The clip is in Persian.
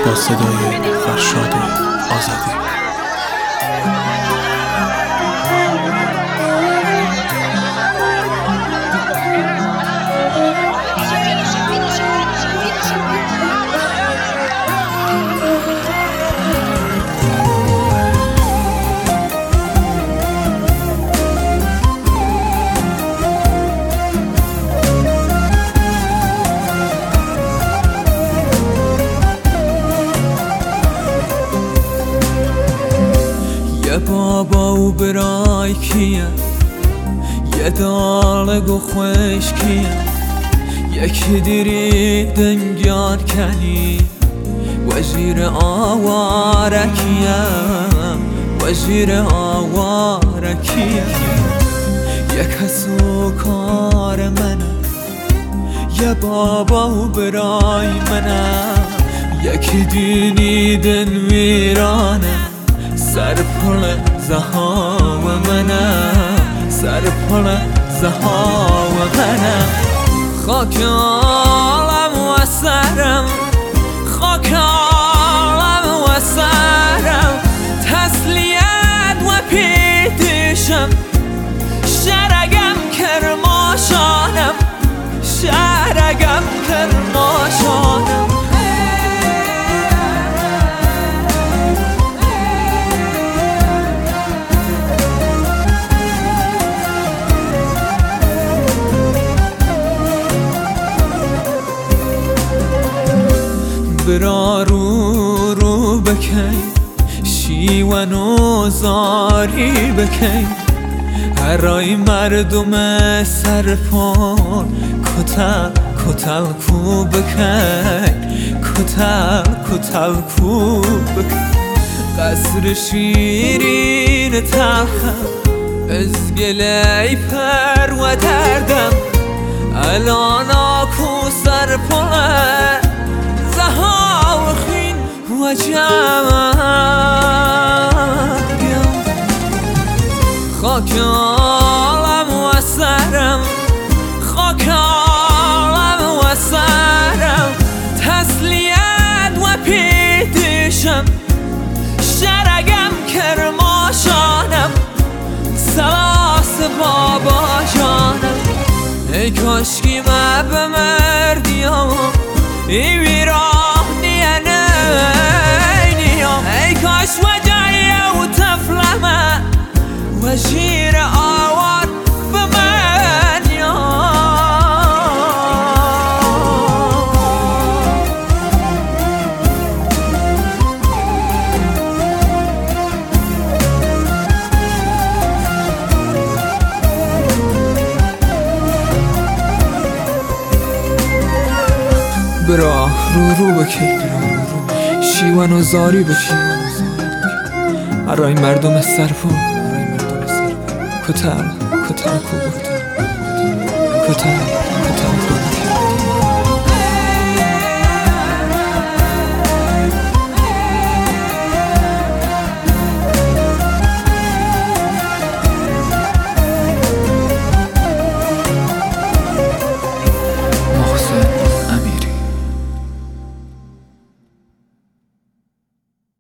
با صدای فرشاد آزادی. بابا و برای کیه یه دالگ و خوش کیه یکی دیری دنگیان کنی وزیر آواره کیه وزیر آواره کیه یک کسو کار منه یه بابا و برای منه یکی دینی دن ویرانه سر پل زها و منم سر پل زها و منم خاک عالم و سرم خاک عالم و سرم تسلیت و پیدشم شرگم کرماشانم شرگم کرماشانم برا رو بکن شیون و زاری بکن هرای مردم سرپان کتل کتل کو بکن کتل کتل کو بکن قصر شیرین تلخم از گلی پر و دردم الان آکو سرپان زها و خین و جمعم خاک عالم و سرم خاک عالم و سرم تسلیت و پیدشم شرگم کرماشانم سلاس بابا جانم ای کاشکی ما بمردیم ای ویرانیه نینیم ای کاش وجعیه و تفلمه وزیر آوار بمنیم برا رو بکی شیون و زاری بکی برای مردم سرپو کتل کتل کو بکن کتل